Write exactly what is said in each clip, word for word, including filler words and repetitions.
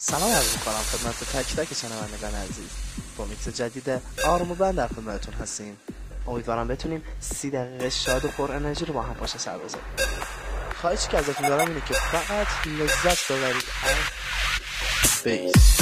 سلام عرض می‌کنم خدمت تک تک شنوندگان عزیز. با میکس جدید آرمو بند در خدمتتون هستیم. امیدوارم بتونیم سی دقیقه شاد و پر انرژی رو با هم پشت سر بذاریم. خواهشی که ازتون دارم اینه که فقط لذت ببرید از بیس.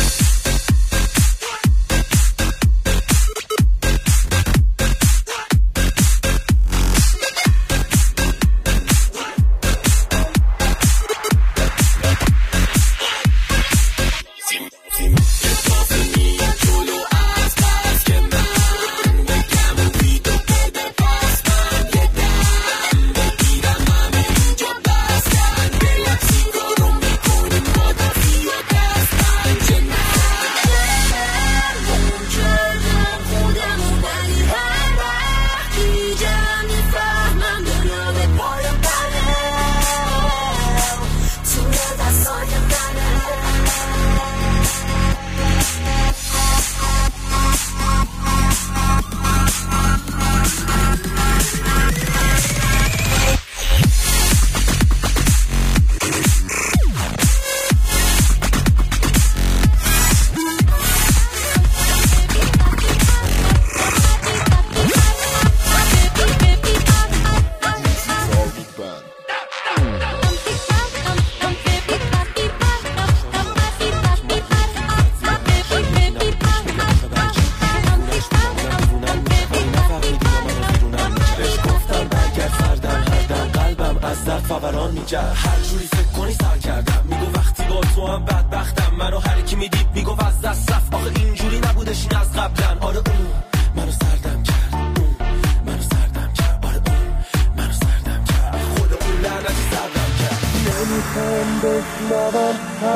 هر جوری فکر کنی سر کردم میگو وقتی با تو هم بدبختم منو هر کی میدید میگو از دست رفت آخه اینجوری نبودش این از قبلن آره اون منو سردم کرد اون منو سردم کرد آره اون منو سردم کرد خود اون لعنتی سردم کرد نمیخوام بشنوم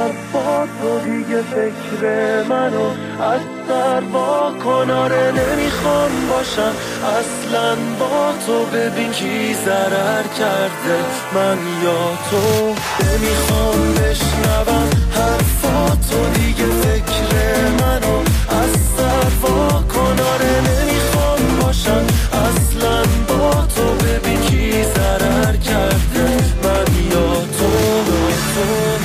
حرفاتو دیگه فکر منو از سر با کناره نمیخوام باشم اصلا با تو ببین کی ضرر کرده من یا تو نمیخوام بشنوم حرفاتو دیگه فکر منو از سر با کناره نمیخوام باشم اصلا با تو ببین کی ضرر کرده من یا تو, تو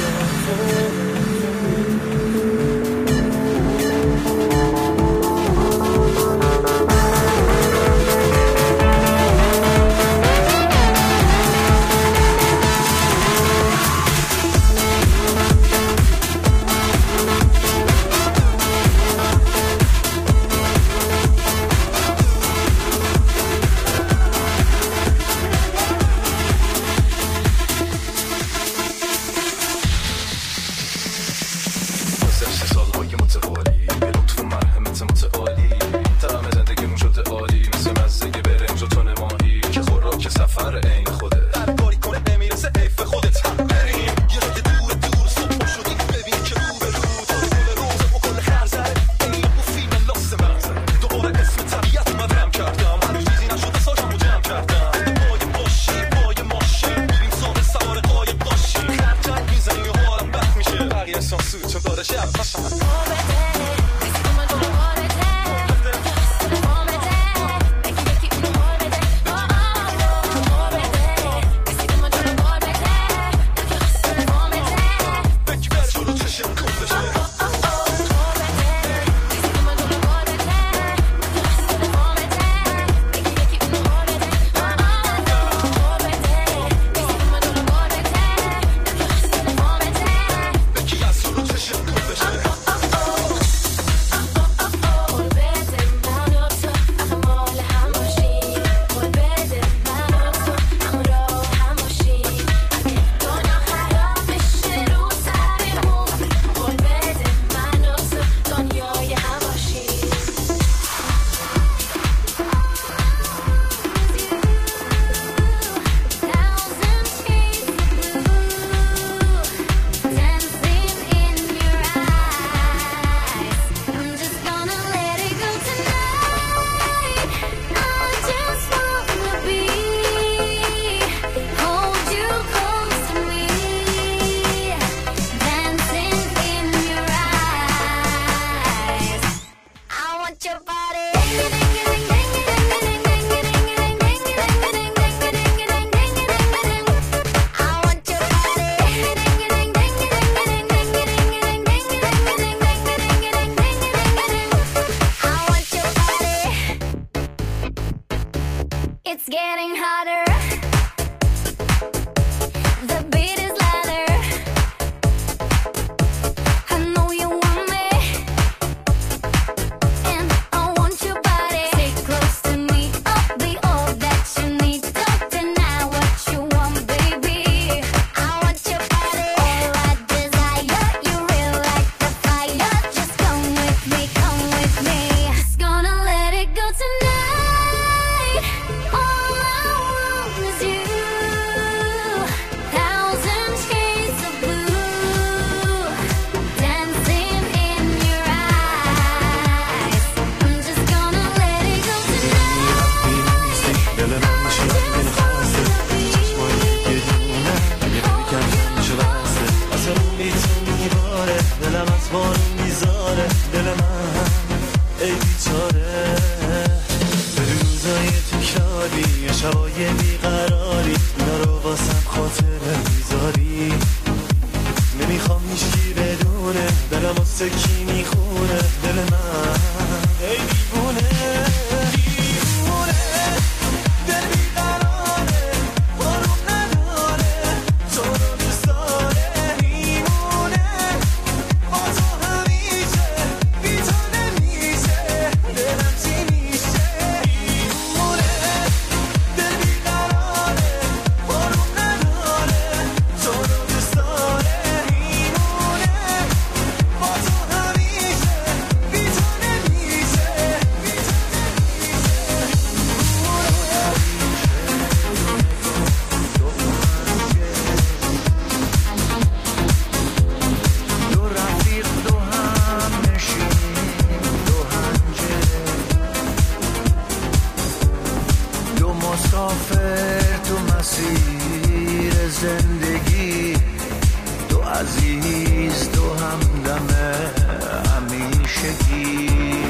getting hotter. The beat is louder. I know you want me, and I want your body. Stay close to me, I'll be all that you need. Don't deny what you want, baby. I want your body, all I desire. You real like the fire. Just come with me, come with me. Just gonna let it go tonight. All I want is you. Thousand shades of blue dancing in your eyes. I'm just gonna let it go tonight. دل من میشه این خواسته چشمایی که دونه اگه بکن میشه بسته اصلا بیتون میباره دلم از بارون میذاره دل من ای بیچاره به روزای تکراری یه شبای بیقراری اینا رو واسم خاطره میذاری نمیخوام هیچکی بدونه دلم واسه کی میخونه دل من ای دیوونه دیوونه دل بیقراره بارون نداره تو رو دوست داره میمونه با تو همیشه بی تو نمیشه دلم چی میشه دیوونه دل بیقراره بارون نداره تو رو دوست داره میمونه با تو همیشه بی تو نمیشه بی تو دو رفیق دو هم نشین دو هنجره دو مسافر تو مسیر زندگی دو عزیز دو همدم همیشگی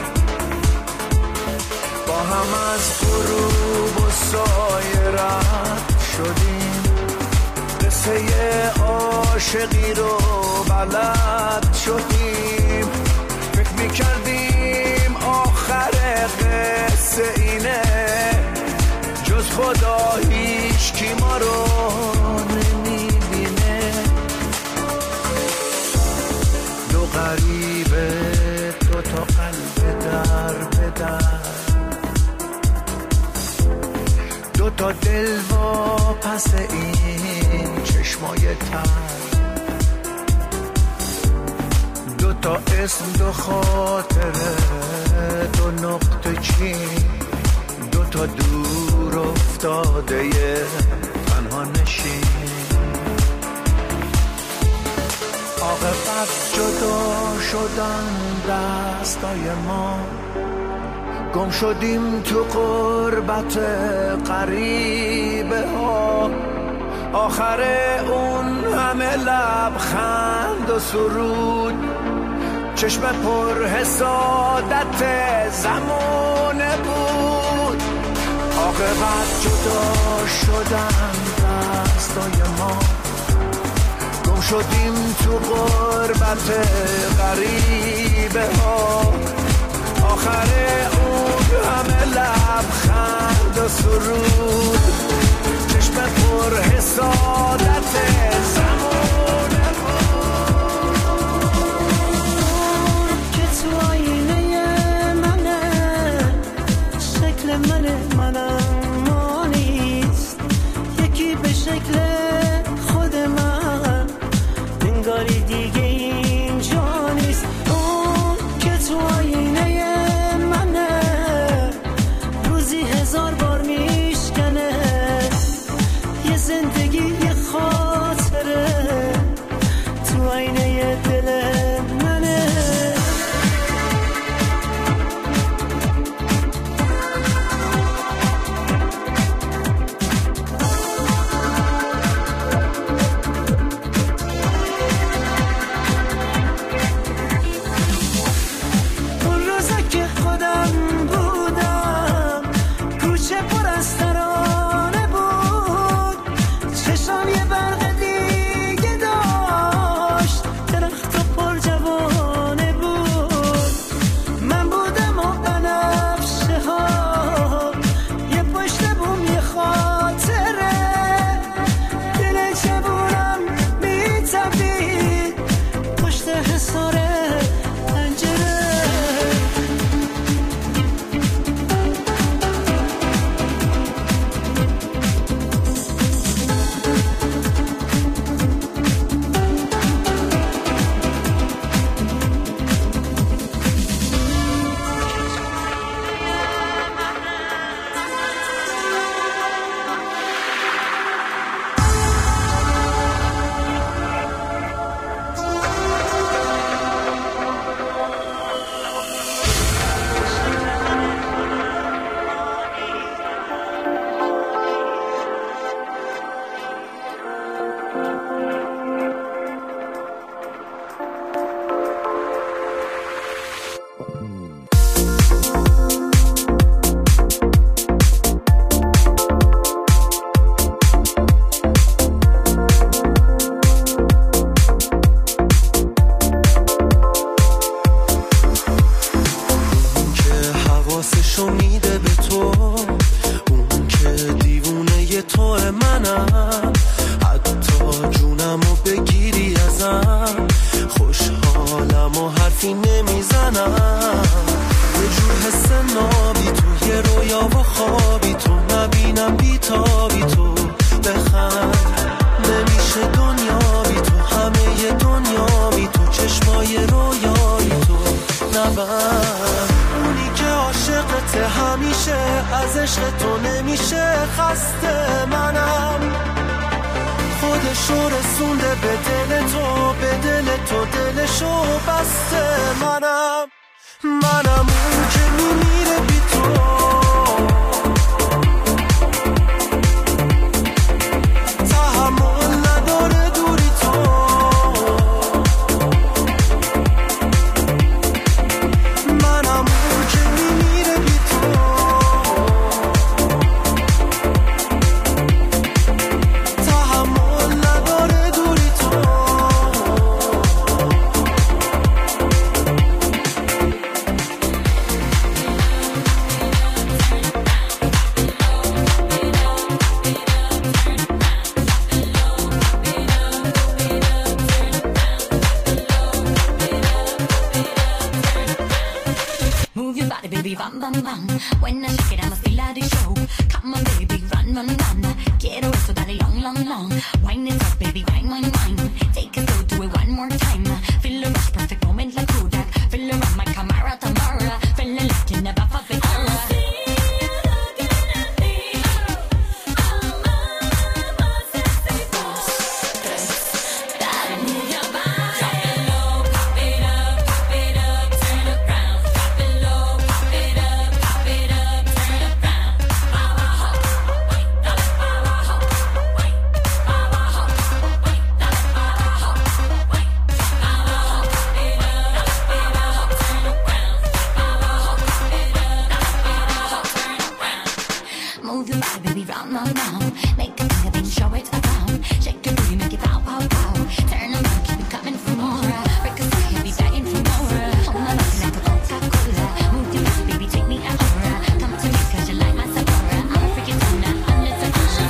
با هم از غروب و سایه رد شدیم قصه عاشقی رو بلد شدیم فکر میکردیم آخر قصه اینه جز خدا هیچ کی ما رو نمیبینه دو غریبه دو تا قلب در به در دو تا دل وا پس این چشمای تر دو تا اسم دو خاطره دو نقطه چین دو تا دور افتاده تنها نشین عاقبت جدا شدن دستای ما گم شدیم تو غربت غریبه ها آخر اون همه لبخند و سرود چشم پر حسادت زمانه بود عاقبت جدا شدن دستای ما گم شدیم تو غربت غریبه ها آخر اون همه لبخند و سرود چشم پر حسادت زمانه که تو آینه منه شکل منه منم ما نیست یکی به شکل خود من انگاری دیگه اینجا نیست اون که تو آینه منه روزی هزار بار میشکنه یه زندگی یه خاطره عشق تو نمیشه خسته منم خودشو رسونده به دل تو به دل تو دلشو بسته منم منم اون که میمیره بی تو تحمل نداره دوری تو منم اون که میمیره بی تو تحمل نداره دوری تو Baby, bam, bam, bam. When I shake it, I'ma feel like the show. Come on, baby, run, run, run. Quiero eso, dale long, long, long. Wine it up, baby, wine, wine, wine. Take it slow, do it one more time. Feel the rush, perfect moment like Kodak. Feel around my camera, Tamara. Feeling like you never felt before. Move your body, baby, round, round, round. Make a thing of it, show it around. Shake your booty, make it pow, pow, pow. Turn around, keep it coming for more. Break a sweat, be begging for more. Hold my love like a Coca-Cola. Move your body, baby, take me out. Come to me, cause you like my Sephora. I'm a freaking tuna, I'm little Tasha.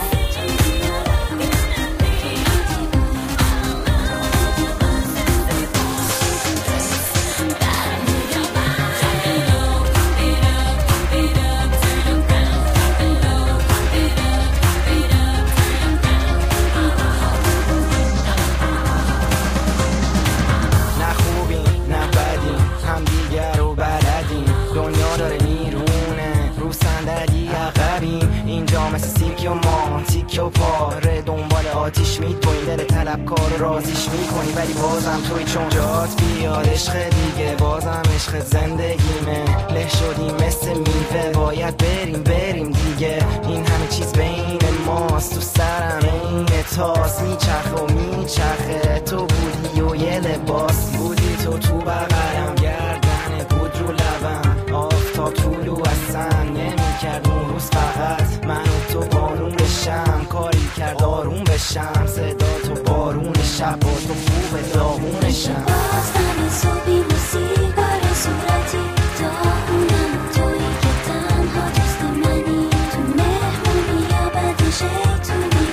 مثل و ما تیک و پاره دنبال آتیش میدویم دل طلبکار رو رازیش میکنی ولی بازم توی چون جات بیاد عشق دیگه بازم عشق زندگیمه له شدیم مثل میوه باید بریم بریم دیگه این همه چیز بین ماست تو سرم این تاس میچرخه و میچرخه تو بودی و یه لباس بودی تو تو بغلم گردن بود رو لبم آفتاب طولو اصلا نمیکرد اون روز فقط من و تو بارون بشم کاری کرد آروم بشم صدا تو بارون شب با تو خوب داغونشم بازم صبحی موسیقار صورتی داغونم تویی که تنها دوست منی تو مهمونی یا بعد شیطونی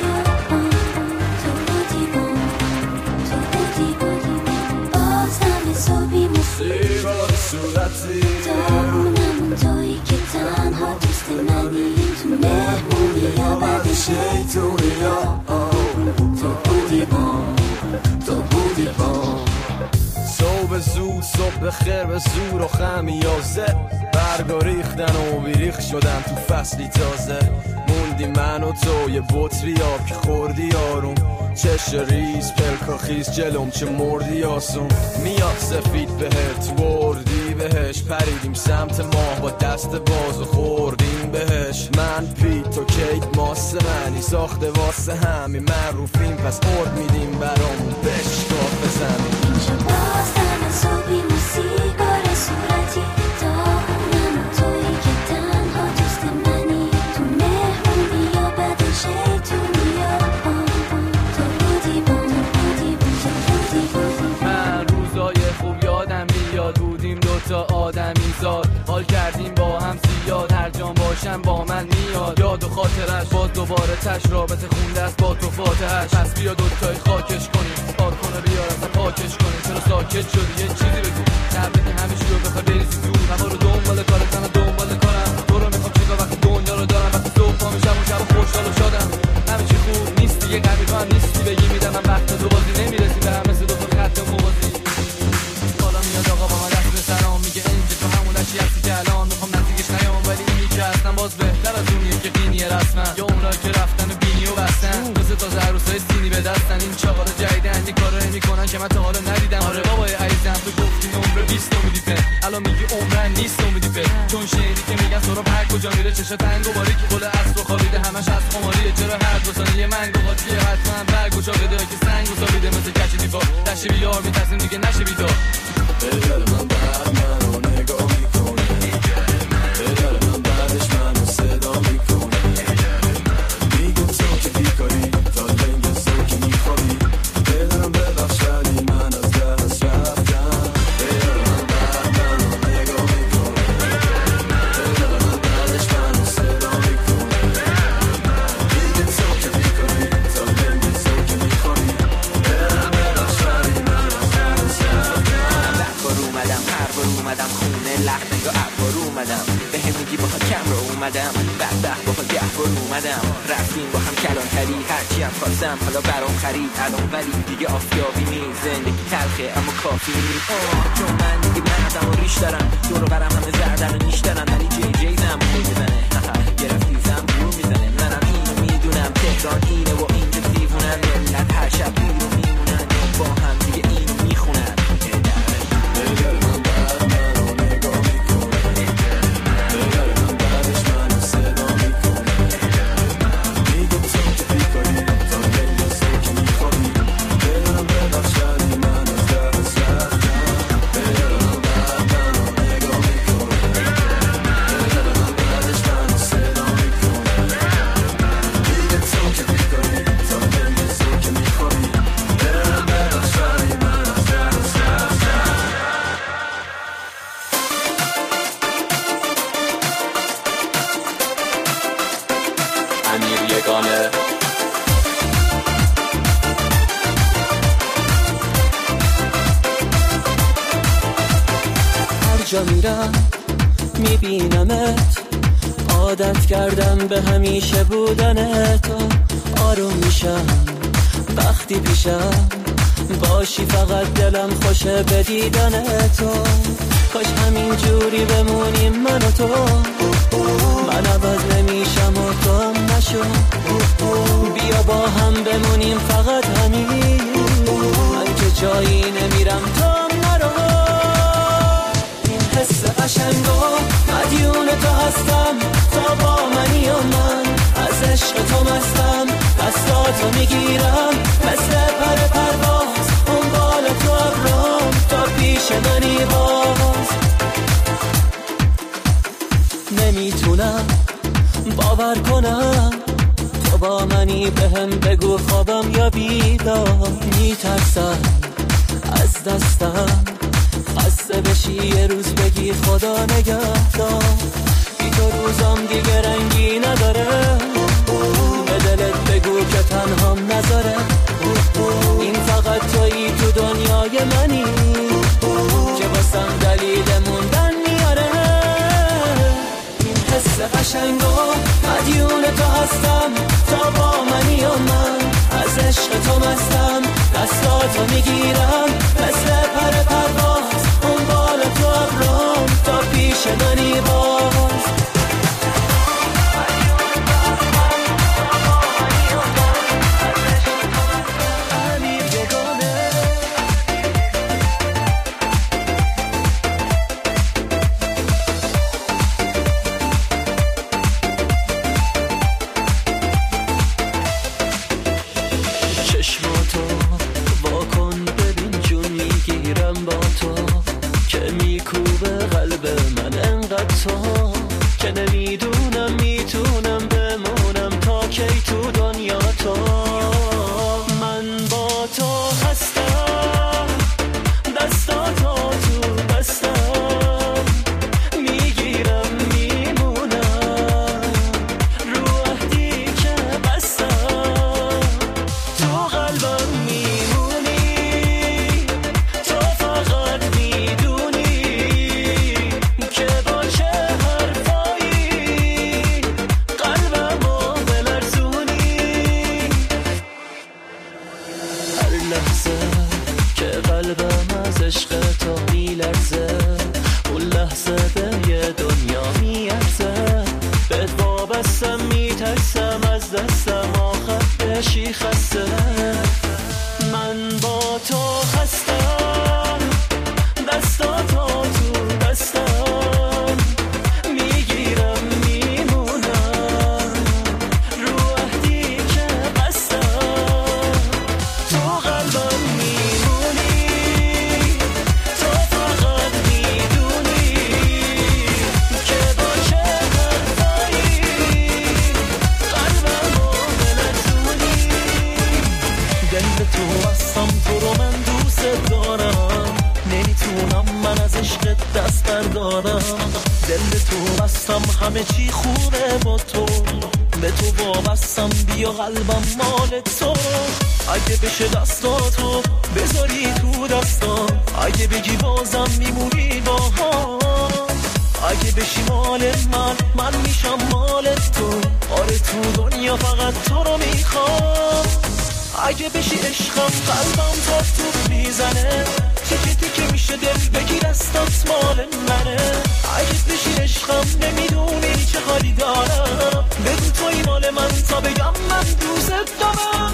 تو بودی بون تو بودی بودی بازم صبحی موسیقار صورتی داغونم تویی که تنها دوست منی تو مهمونی یا بعد شیطونی تو بودی بون تو بودی بون صبح زود صبح خیر به زور و خمیازه برگا ریختن و بیریخ شدن تو فصلی تازه موندی من و تو یه بطری آب که خوردی آروم چش ریز پلکا خیز جلوم چه مردی آسون میاد سفید بهت وردی بهش پریدیم سمت ماه با دست باز و خوردیم بهش من پی تو کیت ماست منی ساخته واسه همین معروفیم پس ارد میدیم برامون بشکاف بزنیم اینجا بازم صبحی موسیقار صورتی داغونم تویی که تنها دوست منی تو مهمونی یا بعد شیطونی تو بودی بون بودی بون تو بودی بون من روزای خوب یادم میاد بودیم دوتا آدمی زاد حال کردیم با هم زیاد هر جان باشم با من میاد یاد و خاطرش باز دوباره تش رابطه خونده است با تو فاتحش پس بیا دوتای خاکش کنیم پاک کنه بیار اصلا پاکش کنیم چرا ساکت شدی یه چیزی بگو نبدی همیشه رو بخوای بریزی دور همه رو دنبال کارت من دنبال کارم تو رو میخوام چیکار وقتی دنیا رو دارم وقتی صبح پا میشم و شب خوشحال و شادم همه چی خوب نیست دیگه قوی تو هم نیستی بگی میدم من وقت تو بازی نمیرسی به هم مثل دو تا خط موازی حالا میاد آقا با من دست به سلام میگه اینجا تو همون دشتی هستی که الان میخوام نزدیکش نیام ولی اینی که هستم باز بهتر از اون حتما، یا اونا که رفتن و بینی و بستن مثل تازه عروسای سینی به دستن. این چاقال جدیدن یه کارایی میکنن که من تا حالا ندیدم. آره بابای عزیزم تو گفتی عمر بیست امیدی په، الان میگی عمرن نیست امیدی په. چون شعری که میگن سراب هر کجا میره چشا تنگ و باریک گل اصل و خوابیده همش از خماریه. چرا هر دو ثانیه من گوهاتیه حتما برگ و شاقیده که سنگ و سابیده مثل کچ دیوار دشتی بیار میترسیم دیگه نشه بیدار. بگل من بر منو نگاه میکنه، بگل من بعدش منو صدا میکنه، میگه تو که بیکاری تا لنگ سوکی میخوابی، بدارم ببخش ولی من از دست رفتم. بگل من بر منو نگاه میکنه، بگل من بعدش منو صدا میکنه، میگه تو که بیکاری تا لنگ سوکی میخوابی، بدارم ببخش ولی من از دست رفتم. بار اومدم هر بار اومدم خونه لخت نگاه عبار اومدم به هم میگی با کم رو اومدم بدبخت با ده بار اومدم رفتیم با هم کلانتری هرچی هم خواستم حالا برام خرید الان ولی دیگه آفتابی نیست زندگی تلخه اما کافی نیست چون من دیگه مردم و ریش دارم دور و برم همه زردن و نیش دارم ولی جی جی زم بور میزنه گرفتی زم بور میزنه منم اینو میدونم تهران اینه و اینجا دیوونن ملت هر شب بیرو میمونن با هم دیگه اینو میخونن. بگل من بر منو نگاه میکنه، بگل من بعدش منو صدا میکنه، میگه تو که بیکاری تا لنگ سوکی میخوابی، بدارم ببخش ولی من از دست رفتم. بگل من بر منو نگاه میکنه، بگل من بعدش منو صدا میکنه، میگه تو که بیکاری تا لنگ سوکی میخوابی، بدارم ببخش ولی من از دست رفتم. امیر یگانه هر جا میرم میبینمت عادت کردم به همیشه بودن تو آروم میشم وقتی پیشم باشی فقط دلم خوشه به دیدن تو کاش همین جوری بمونیم من و تو من عوض نمیشم و تو نشو بیا با هم بمونیم فقط همین من که جایی نمیرم تو نرو این حس قشنگو مدیون تو هستم تا با منی و من از عشق تو مستم دستاتو میگیرم مثل پر پرواز اون تو ابرام تا پیش منی باز نمیتونم باور کنم تو با منی به هم بگو خوابم یا بیدار میترسم از دستم خسته بشی یه روز بگی خدا نگهدار بی تو روزم دیگه رنگی نداره به دلت بگو که تنهام نذاره این فقط تویی تو دنیای منی که واسم دلیل موندن میاره این حس قشنگو مدیون تو هستم تا با منی و من از عشق تو مستم دستاتو میگیرم مثل پر پرواز اون بال تو ابرام تا پیش منی باز میمونم من از عشق دست بردارم. دل تو بستم همه چی خوبه با تو، به تو وابستم بیا قلبم مال تو. اگه بشه دستاتو بذاری تو دستام، اگه بگی بازم میمونی با هم، اگه بشی مال من من میشم مال تو. آره تو دنیا فقط تو رو میخوام. اگه بشی عشقم قلبم تا تو میزنه، تیکه تیکه میشه دل بگی دستات مال منه. اگه بشی عشقم نمیدونی چه حالی دارم، بگو توی مال من تا بگم من دوست دارم.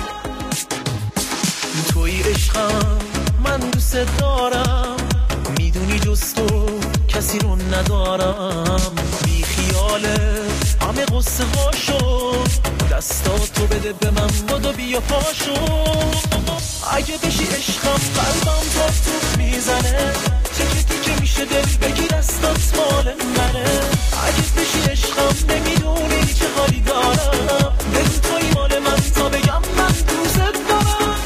توی عشقم من دوست دارم، میدونی جز تو کسی رو ندارم. بی خیاله همه قصه هاشو، دستاتو بده به من بدو بیا پاشو. اگه بشی عشقم قلبم تا تو میزنه، تیکه تیکه میشه دل بگی دستات مال منه. اگه بشی عشقم نمیدونی چه حالی دارم، بگو توی مال من تا بگم من دوست دارم.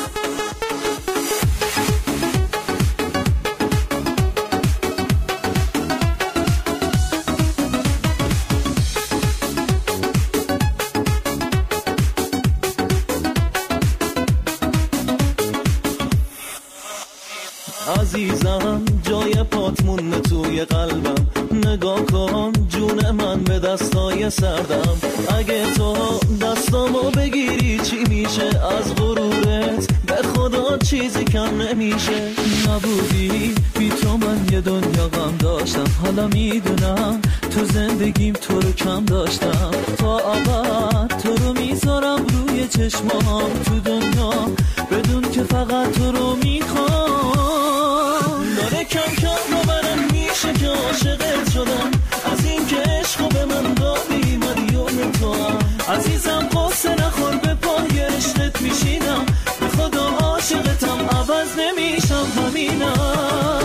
عزیزم جای پات مونده توی قلبم، نگاه کن جون من به دستای سردم. اگه تو دستامو بگیری چی میشه از غرورت، به خدا چیزی کم نمیشه. نبودی بی تو من یه دنیا غم داشتم، حالا میدونم تو زندگیم تو رو کم داشتم. تا ابد تو رو میذارم روی چشمام تو دنیا، بدون که فقط تو رو میخوام. داره کم کم با منم میشه که عاشقت شدم، از این که عشقو به من دادی مدیون تو هم. عزیزم قصه نخور به پای عشقت میشینم، به خدا عاشقتم عوض نمیشم همینم.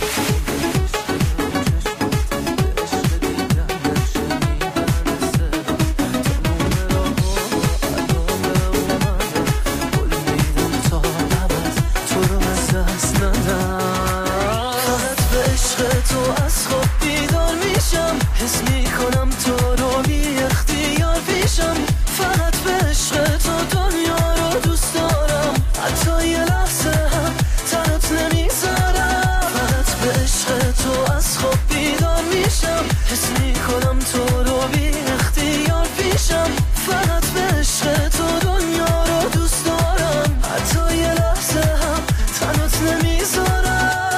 حس میکنم تو رو بی اختیار پیشم، فقط به عشق تو دنیا رو دوست دارم. حتی یه لحظه هم تنت نمیذارم، فقط به عشق تو از خواب بیدار میشم. حس میکنم تو رو بی اختیار پیشم، فقط به عشق تو دنیا رو دوست دارم. حتی یه لحظه هم تنت نمیذارم.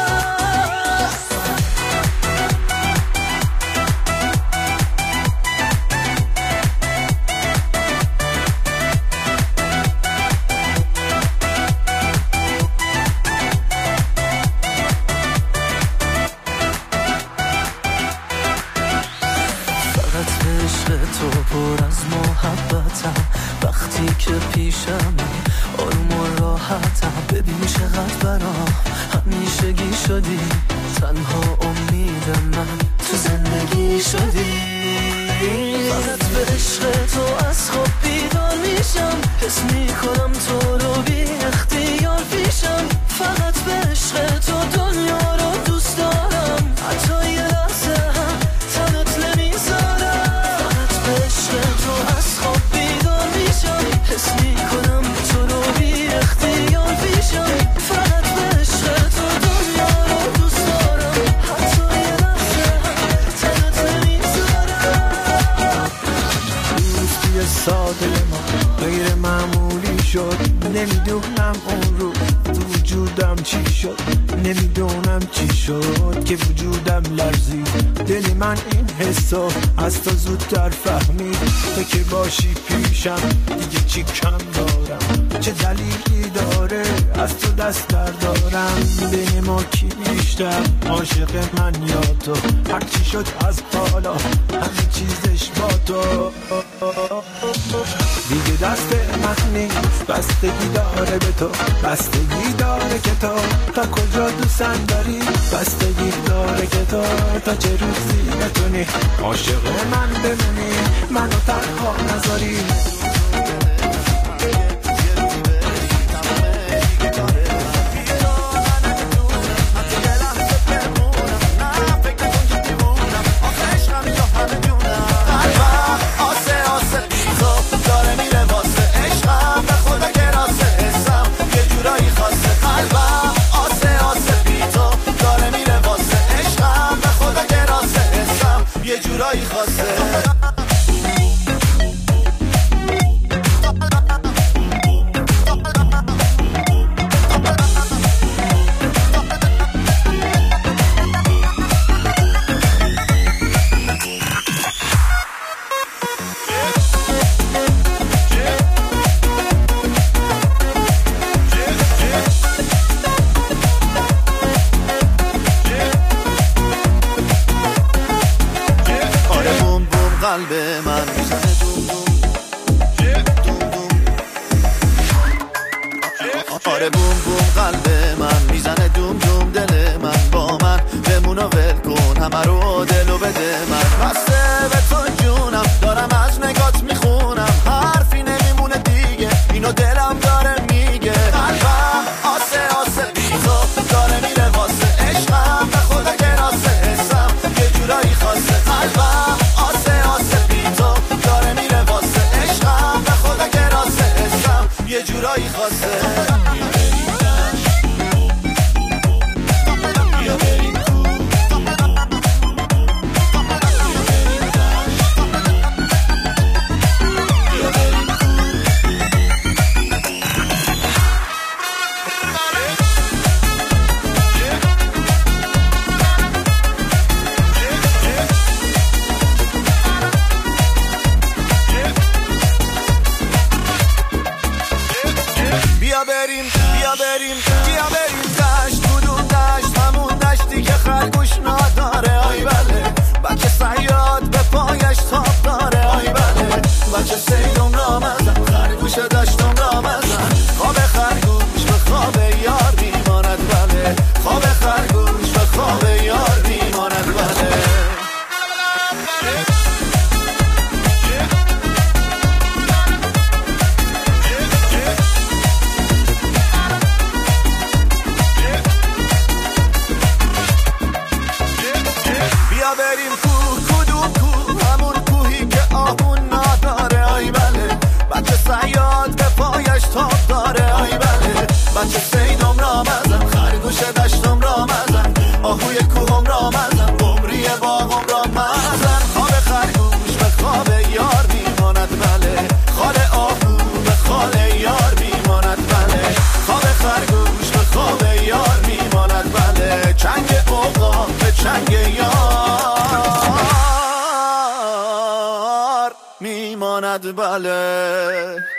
تو پر از محبتم، وقتی که پیشم آروم و راحتم. ببین چقدر برام همیشگی شدی، تنها امید من تو زندگی شدی. فقط به عشق تو از خواب بیدار میشم، حس میکنم تو رو بی اختیار پیشم. فقط به عشق تو دنیا رو دوست دارم، حتی یه لحظه هم تنت نمیذارم. تو از خواب بیدار میشم، حس میکنم تو رو بی اختیار پیشم. فقط به عشق تو دنیا رو دوست دارم، حتی یه لحظه هم تنت نمیذارم. دوستی ساده ما غیر معمولی شد، نمیدونم اون رو وجودم چی شد، نمیدونم چی شد که وجودم لرزید. دل من این حسو از تو زودتر فهمید، تو که باشی پیشم دیگه چی کم دارم، چه دلیلی داره از تو دست بردارم. بین ما کی بیشتر عاشق من یا تو، هرچی شد از بالا همه چیزش با تو. دیگه دست من نیست، بستگی داره به تو، بستگی داره که تو تا کجا دوستن داری، بستگی داره که تو تا چه روزی بتونی عاشق من بمونی، منو تنها نذاری. لحظه قلب من میزنه دوم دوم دوم دوم. آره بوم بوم قلب من میزنه دوم دوم. دل من با من بمون و ول کن همه رو دلو بده من. بسته به تو جونم دارم از نگات میخونم حرفی نمیمونه دیگه اینو دلم داره میگه. قلبم آسه آسه بی تو داره میره واسه عشقم به خدا گراسه حسم یه جورایی خاصه. قلبم آسه آسه بی تو داره میره واسه عشقم به خدا گراسه حسم یه جورایی خاصه. بیا بریم بیا بریم بیا بریم دشت کدوم دشت همون دشتی که خرگوش نداره. آی بله بچه صیاد به پایش تاب داره. آی بله بچه سیدم را مزن خرگوش دشتم را مزن. خواب خرگوش به خواب یار میماند. بله خواب خرگوش به خواب یار میماند. بله بیا بریم کوه کدوم کوه همون کوهی که آهون نداره. آی بله بچه صیاد به پایش تاب داره. آی بله بچه سیدم را مزن خرگوش دشتم را مزن. آهوی کوهم را مزن قمری باغم را مزن. خواب خرگوش به خواب یار میماند. بله خال آهو به خال یار میماند. بله خواب خرگوش به خواب یار میماند. بله چنگ اوقا به چنگ یار میماند. بله